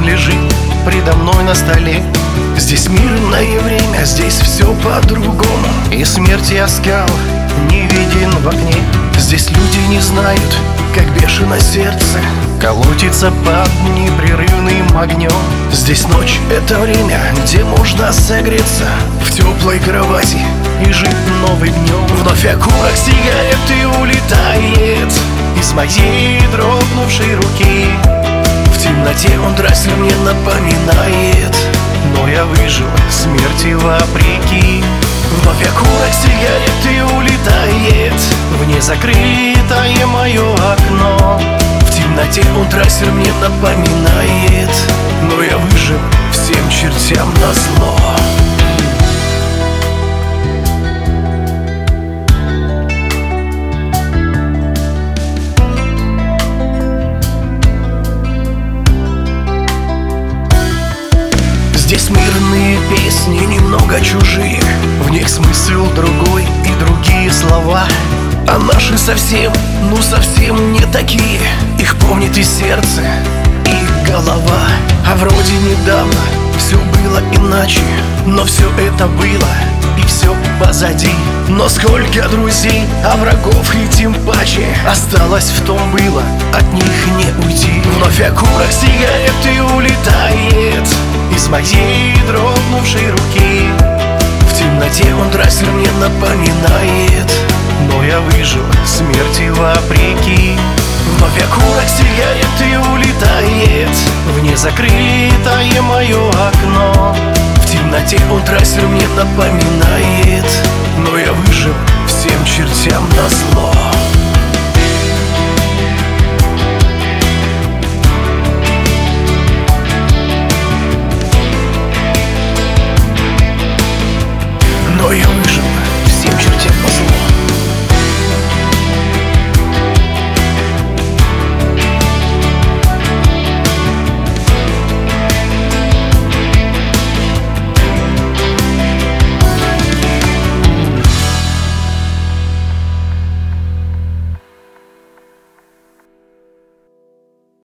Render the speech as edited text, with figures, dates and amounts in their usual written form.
лежит предо мной на столе. Здесь мирное время, здесь все по-другому, и смерти оскал не виден в окне. Здесь люди не знают, как бешено сердце колотится под непрерывным огнем. Здесь ночь — это время, где можно согреться в теплой кровати и жить новым днем. Вновь окурок сигареты улетает из моей дрогнувшей руки. В темноте он драссель мне напоминает, но я выжил смерти вопреки. Вновь окурок сигареты улетает в незакрытое мое окно. В темноте он трассер мне напоминает, но я выжил всем чертям назло. Здесь мирные песни, немного чужие, в них смысл другой и другие слова. А наши совсем, ну совсем не такие, их помнит и сердце, и голова. А вроде недавно все было иначе, но все это было и все позади. Но сколько друзей, а врагов и тем паче осталось в том было, от них не уйти. Вновь окурок сигареты улетает из моей дрогнувшей руки. В темноте он драссель мне напоминает, но я выжил смерти вопреки. Вновь окурок сигареты улетает в незакрытое мое окно. В темноте он трассер мне напоминает, но я выжил всем чертям назло.